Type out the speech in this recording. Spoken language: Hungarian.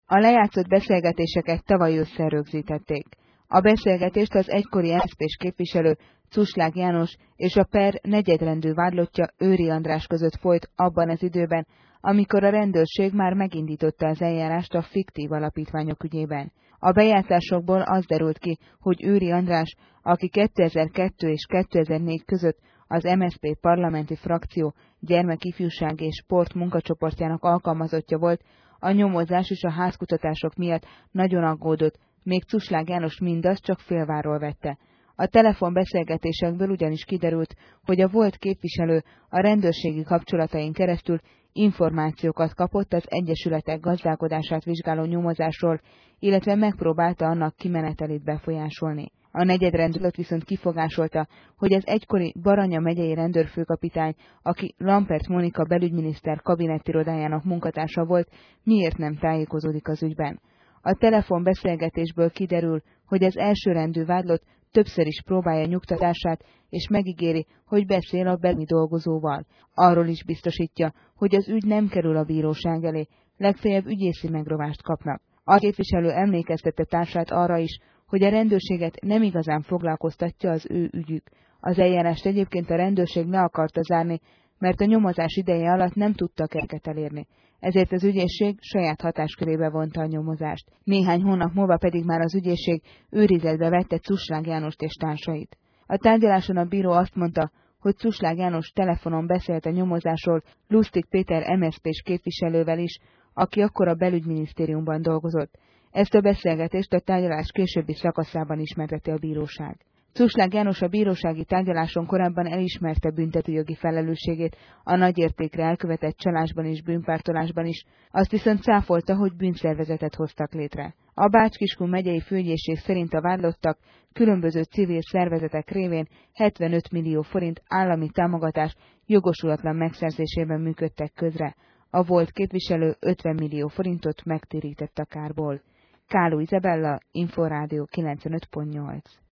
A lejátszott beszélgetéseket tavaly ősszel rögzítették. A beszélgetést az egykori MSZP-s képviselő Cuslág János és a per negyedrendű vádlottja Őry András között folyt abban az időben, amikor a rendőrség már megindította az eljárást a fiktív alapítványok ügyében. A bejátszásokból az derült ki, hogy Őry András, aki 2002 és 2004 között az MSZP parlamenti frakció gyermek, ifjúság és sport munkacsoportjának alkalmazottja volt, a nyomozás és a házkutatások miatt nagyon aggódott, még Cuslág János mindazt csak félváról vette. A telefonbeszélgetésekből ugyanis kiderült, hogy a volt képviselő a rendőrségi kapcsolatain keresztül információkat kapott az egyesületek gazdálkodását vizsgáló nyomozásról, illetve megpróbálta annak kimenetelét befolyásolni. A negyedrendőrt viszont kifogásolta, hogy az egykori Baranya megyei rendőrfőkapitány, aki Lampert Monika belügyminiszter kabinettirodájának munkatársa volt, miért nem tájékozódik az ügyben. A telefonbeszélgetésből kiderül, hogy az elsőrendű vádlott többször is próbálja nyugtatását, és megígéri, hogy beszél a belügyi dolgozóval. Arról is biztosítja, hogy az ügy nem kerül a bíróság elé, legfeljebb ügyészi megrovást kapnak. A képviselő emlékeztette társát arra is, hogy a rendőrséget nem igazán foglalkoztatja az ő ügyük. Az eljárást egyébként a rendőrség le akarta zárni, mert a nyomozás ideje alatt nem tudtak őket elérni. Ezért az ügyészség saját hatáskörébe vonta a nyomozást. Néhány hónap múlva pedig már az ügyészség őrizetbe vette Cuslág Jánost és társait. A tárgyaláson a bíró azt mondta, hogy Cuslág János telefonon beszélt a nyomozásról Lustig Péter MSZP-s képviselővel is, aki akkor a belügyminisztériumban dolgozott. Ezt a beszélgetést a tárgyalás későbbi szakaszában ismertette a bíróság. Cuslág János a bírósági tárgyaláson korábban elismerte büntetőjogi felelősségét a nagyértékre elkövetett csalásban és bűnpártolásban is, azt viszont cáfolta, hogy bűnszervezetet hoztak létre. A Bács-Kiskun megyei főügyészség szerint a vádlottak különböző civil szervezetek révén 75 millió forint állami támogatás jogosulatlan megszerzésében működtek közre. A volt képviselő 50 millió forintot megtérített a kárból. Káló Izabella, Inforádió 95.8.